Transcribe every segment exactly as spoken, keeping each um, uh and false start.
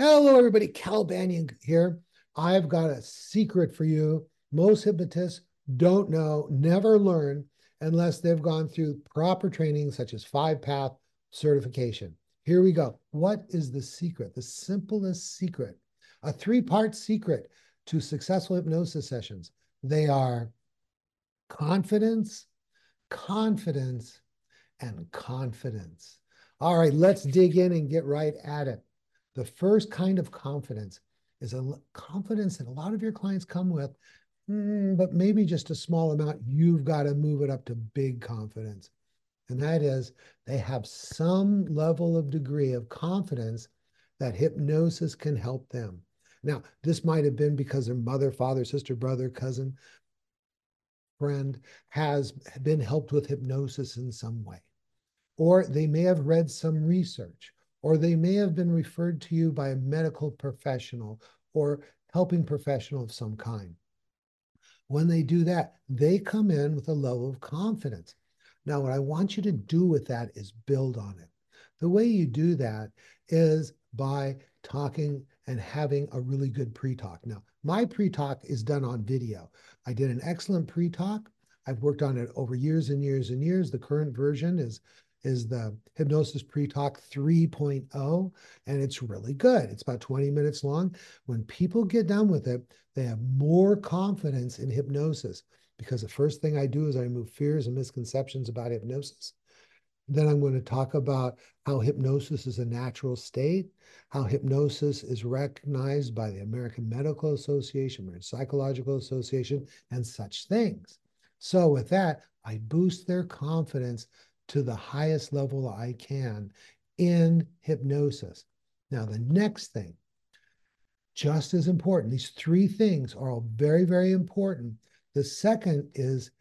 Hello, everybody. Cal Banyan here. I've got a secret for you. Most hypnotists don't know, never learn unless they've gone through proper training, such as five path certification. Here we go. What is the secret? The simplest secret, a three part secret to successful hypnosis sessions. They are confidence, confidence, and confidence. All right, let's dig in and get right at it. The first kind of confidence is a confidence that a lot of your clients come with, mm, but maybe just a small amount. You've got to move it up to big confidence. And that is they have some level of degree of confidence that hypnosis can help them. Now, this might have been because their mother, father, sister, brother, cousin, friend has been helped with hypnosis in some way. Or they may have read some research, or they may have been referred to you by a medical professional or helping professional of some kind. When they do that, they come in with a level of confidence. Now, what I want you to do with that is build on it. The way you do that is by talking and having a really good pre-talk. Now, my pre-talk is done on video. I did an excellent pre-talk. I've worked on it over years and years and years. The current version is is the Hypnosis Pre-Talk three point oh, and it's really good. It's about twenty minutes long. When people get done with it, they have more confidence in hypnosis because the first thing I do is I remove fears and misconceptions about hypnosis. Then I'm going to talk about how hypnosis is a natural state, how hypnosis is recognized by the American Medical Association, American Psychological Association, and such things. So with that, I boost their confidence to the highest level I can in hypnosis. Now, the next thing, just as important, these three things are all very, very important. The second is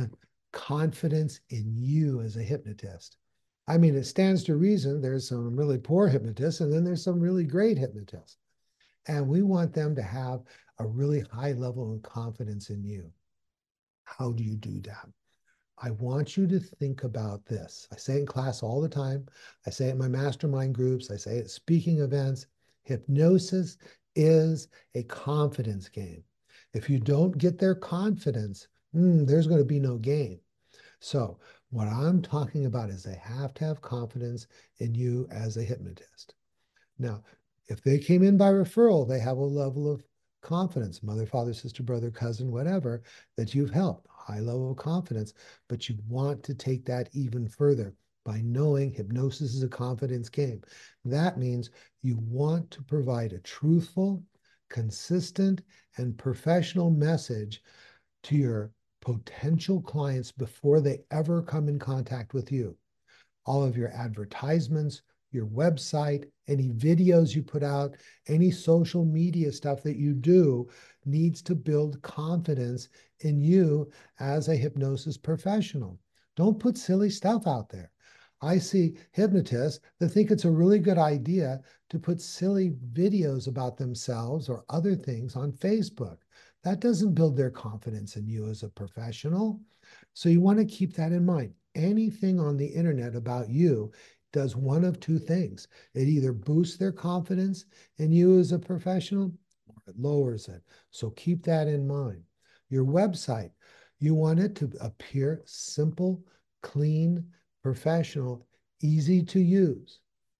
confidence in you as a hypnotist. I mean, it stands to reason there's some really poor hypnotists, and then there's some really great hypnotists. And we want them to have a really high level of confidence in you. How do you do that? I want you to think about this. I say it in class all the time. I say it in my mastermind groups. I say it at speaking events. Hypnosis is a confidence game. If you don't get their confidence, mm, there's going to be no game. So what I'm talking about is they have to have confidence in you as a hypnotist. Now, if they came in by referral, they have a level of confidence, mother, father, sister, brother, cousin, whatever, that you've helped, high level of confidence, but you want to take that even further by knowing hypnosis is a confidence game. That means you want to provide a truthful, consistent, and professional message to your potential clients before they ever come in contact with you. All of your advertisements, your website, any videos you put out, any social media stuff that you do needs to build confidence in you as a hypnosis professional. Don't put silly stuff out there. I see hypnotists that think it's a really good idea to put silly videos about themselves or other things on Facebook. That doesn't build their confidence in you as a professional. So you want to keep that in mind. Anything on the internet about you does one of two things. It either boosts their confidence in you as a professional or it lowers it. So keep that in mind. Your website, you want it to appear simple, clean, professional, easy to use.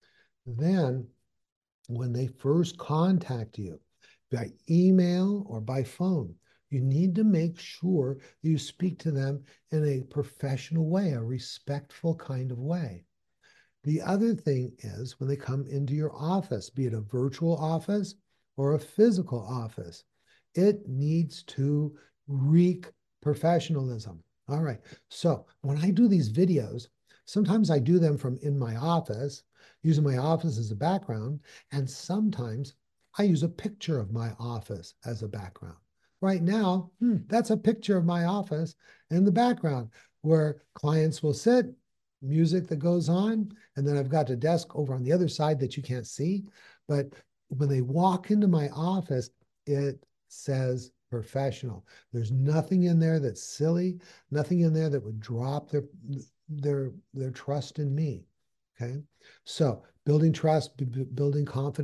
Then when they first contact you by email or by phone, you need to make sure you speak to them in a professional way, a respectful kind of way. The other thing is when they come into your office, be it a virtual office or a physical office, it needs to reek professionalism. All right. So when I do these videos, sometimes I do them from in my office, using my office as a background, and sometimes I use a picture of my office as a background. Right now, hmm, that's a picture of my office in the background where clients will sit, music that goes on, and then I've got a desk over on the other side that you can't see. But when they walk into my office, it says professional. There's nothing in there that's silly, nothing in there that would drop their their their trust in me. Okay, so building trust, building confidence.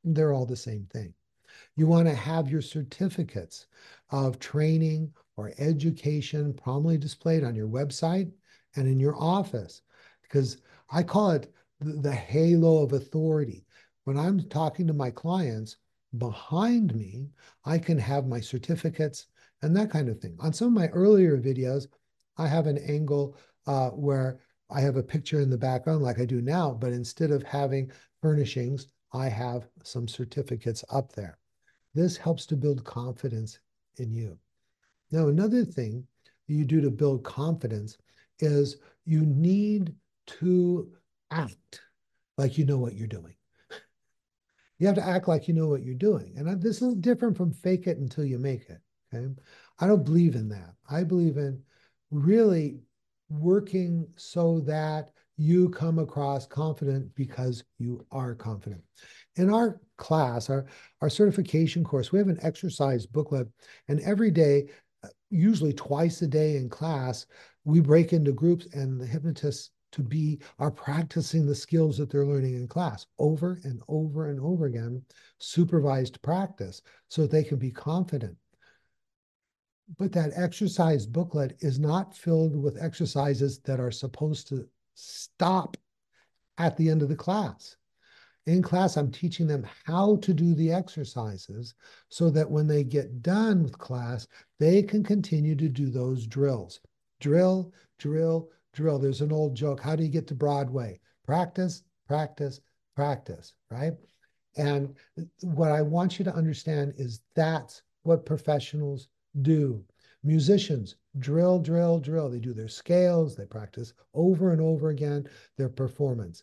They're all the same thing. You want to have your certificates of training or education prominently displayed on your website and in your office, because I call it the halo of authority. When I'm talking to my clients, behind me, I can have my certificates and that kind of thing. On some of my earlier videos, I have an angle uh, where I have a picture in the background like I do now, but instead of having furnishings, I have some certificates up there. This helps to build confidence in you. Now, another thing you do to build confidence is you need to act like you know what you're doing. You have to act like you know what you're doing. And this is different from fake it until you make it. Okay. I don't believe in that. I believe in really working so that you come across confident because you are confident. In our class, our, our certification course, we have an exercise booklet, and every day, usually twice a day in class, we break into groups and the hypnotists to be are practicing the skills that they're learning in class over and over and over again, supervised practice, so that they can be confident. But that exercise booklet is not filled with exercises that are supposed to stop at the end of the class. In class, I'm teaching them how to do the exercises so that when they get done with class, they can continue to do those drills. Drill, drill, drill. There's an old joke. How do you get to Broadway? Practice, practice, practice, right? And what I want you to understand is that's what professionals do. Musicians drill, drill, drill. They do their scales. They practice over and over again their performance.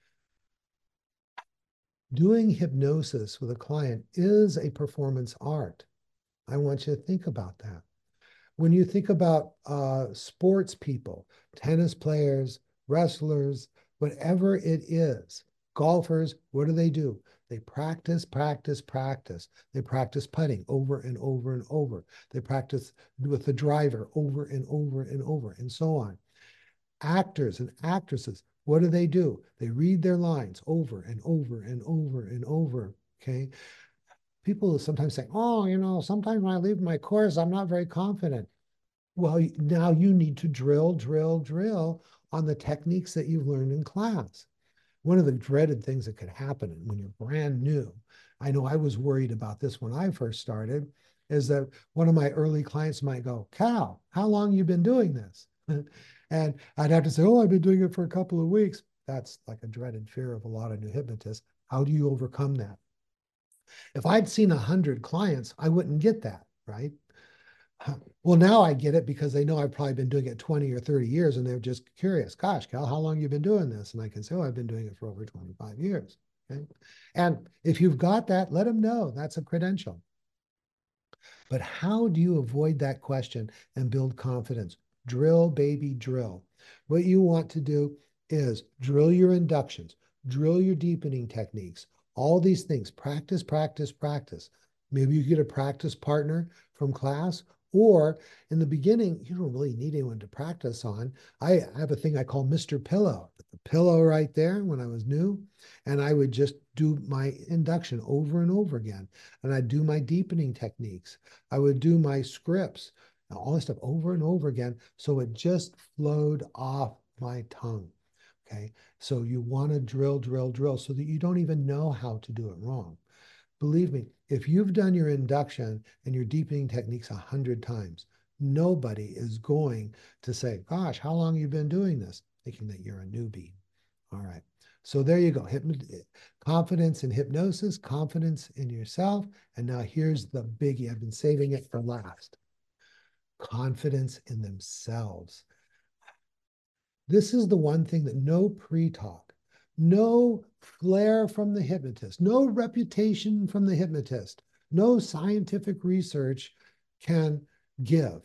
Doing hypnosis with a client is a performance art. I want you to think about that. When you think about uh, sports people, tennis players, wrestlers, whatever it is, golfers, what do they do? They practice, practice, practice. They practice putting over and over and over. They practice with the driver over and over and over, and so on. Actors and actresses, what do they do? They read their lines over and over and over and over, okay? People sometimes say, oh, you know, sometimes when I leave my course, I'm not very confident. Well, now you need to drill, drill, drill on the techniques that you've learned in class. One of the dreaded things that could happen when you're brand new, I know I was worried about this when I first started, is that one of my early clients might go, Cal, how long you been doing this? And I'd have to say, oh, I've been doing it for a couple of weeks. That's like a dreaded fear of a lot of new hypnotists. How do you overcome that? If I'd seen a hundred clients, I wouldn't get that, right? Well, now I get it because they know I've probably been doing it twenty or thirty years and they're just curious. Gosh, Cal, how long have you been doing this? And I can say, oh, I've been doing it for over twenty-five years. Okay. And if you've got that, let them know that's a credential. But how do you avoid that question and build confidence? Drill, baby, drill. What you want to do is drill your inductions, drill your deepening techniques, all these things. Practice, practice, practice. Maybe you get a practice partner from class, or in the beginning, you don't really need anyone to practice on. I have a thing I call Mister Pillow. The pillow right there when I was new, and I would just do my induction over and over again. And I'd do my deepening techniques. I would do my scripts, all this stuff over and over again. So it just flowed off my tongue. Okay. So you want to drill, drill, drill so that you don't even know how to do it wrong. Believe me, if you've done your induction and your deepening techniques a hundred times, nobody is going to say, gosh, how long have you been doing this? Thinking that you're a newbie. All right. So there you go. Hypno confidence in hypnosis, confidence in yourself. And now here's the biggie. I've been saving it for last. Confidence in themselves. This is the one thing that no pre-talk, no flair from the hypnotist, no reputation from the hypnotist, no scientific research can give.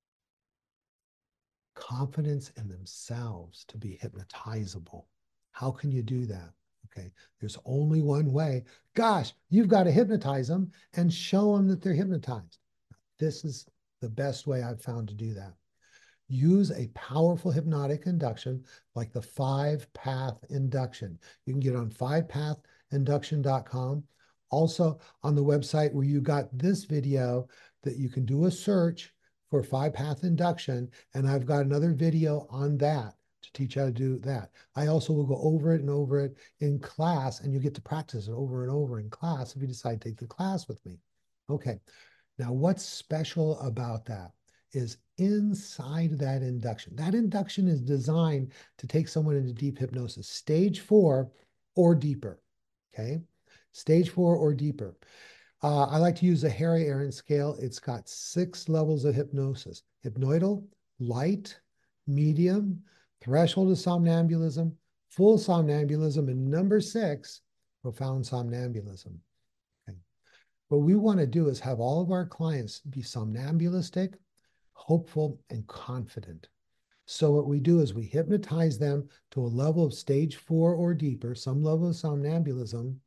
Confidence in themselves to be hypnotizable. How can you do that? Okay, there's only one way. Gosh, you've got to hypnotize them and show them that they're hypnotized. This is the best way I've found to do that. Use a powerful hypnotic induction like the five path induction. You can get on five path induction dot com, Also on the website where you got this video that you can do a search for five path induction. And I've got another video on that to teach how to do that. I also will go over it and over it in class, and you get to practice it over and over in class if you decide to take the class with me. Okay, now what's special about that is inside that induction. That induction is designed to take someone into deep hypnosis, stage four or deeper, okay? Stage four or deeper. Uh, I like to use a Harry Aaron scale. It's got six levels of hypnosis: hypnoidal, light, medium, threshold of somnambulism, full somnambulism, and number six, profound somnambulism. Okay. What we want to do is have all of our clients be somnambulistic, hopeful, and confident. So what we do is we hypnotize them to a level of stage four or deeper, some level of somnambulism,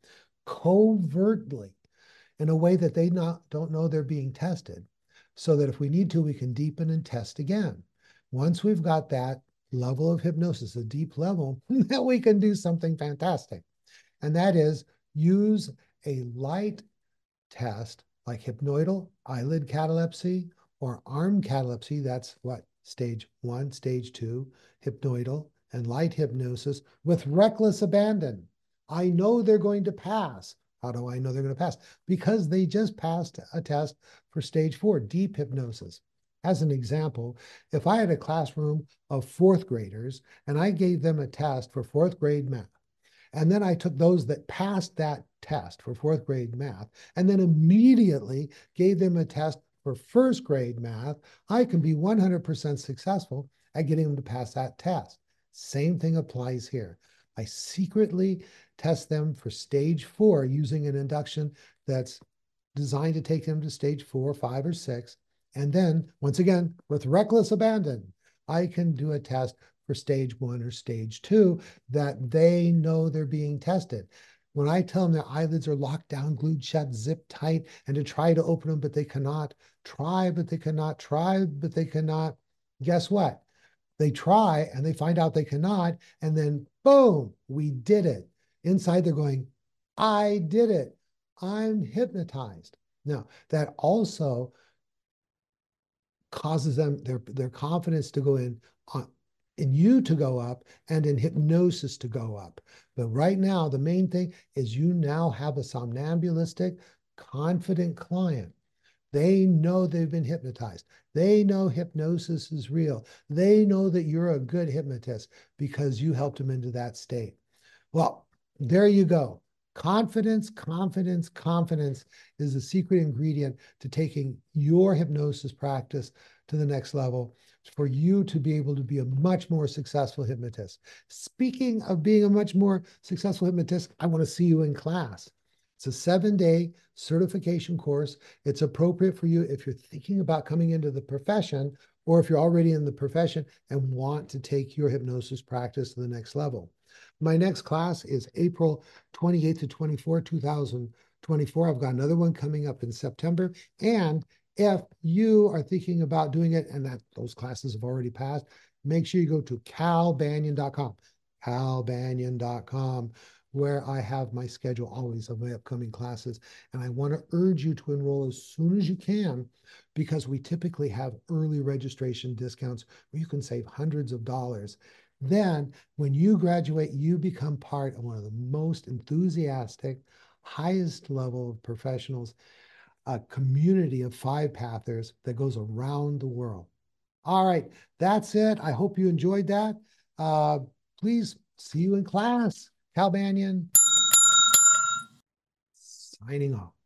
covertly, in a way that they not, don't know they're being tested, so that if we need to, we can deepen and test again. Once we've got that level of hypnosis, a deep level, then we can do something fantastic. And that is use a light test like hypnoidal eyelid catalepsy or arm catalepsy. That's what? Stage one, stage two, hypnoidal and light hypnosis with reckless abandon. I know they're going to pass. How do I know they're going to pass? Because they just passed a test for stage four, deep hypnosis. As an example, if I had a classroom of fourth graders and I gave them a test for fourth grade math, and then I took those that passed that test for fourth grade math, and then immediately gave them a test for first grade math, I can be one hundred percent successful at getting them to pass that test. Same thing applies here. I secretly test them for stage four using an induction that's designed to take them to stage four, five, or six. And then, once again, with reckless abandon, I can do a test for stage one or stage two that they know they're being tested. When I tell them their eyelids are locked down, glued shut, zipped tight, and to try to open them, but they cannot, try, but they cannot, try, but they cannot, guess what? They try and they find out they cannot, and then boom, we did it. Inside they're going, I did it. I'm hypnotized. Now, that also causes them their, their confidence to go in, on, in you to go up, and in hypnosis to go up. But right now, the main thing is you now have a somnambulistic, confident client. They know they've been hypnotized. They know hypnosis is real. They know that you're a good hypnotist because you helped them into that state. Well, there you go. Confidence, confidence, confidence is the secret ingredient to taking your hypnosis practice to the next level for you to be able to be a much more successful hypnotist. Speaking of being a much more successful hypnotist, I want to see you in class. It's a seven-day certification course. It's appropriate for you if you're thinking about coming into the profession, or if you're already in the profession and want to take your hypnosis practice to the next level. My next class is April twenty-eighth to twenty-fourth, two thousand twenty-four. I've got another one coming up in September. And if you are thinking about doing it and that those classes have already passed, make sure you go to cal banyan dot com, cal banyan dot com, where I have my schedule always of my upcoming classes. And I want to urge you to enroll as soon as you can, because we typically have early registration discounts where you can save hundreds of dollars. Then when you graduate, you become part of one of the most enthusiastic, highest level of professionals, a community of five pathers that goes around the world. All right, that's it. I hope you enjoyed that. Uh, please see you in class. Cal Banyan, signing off.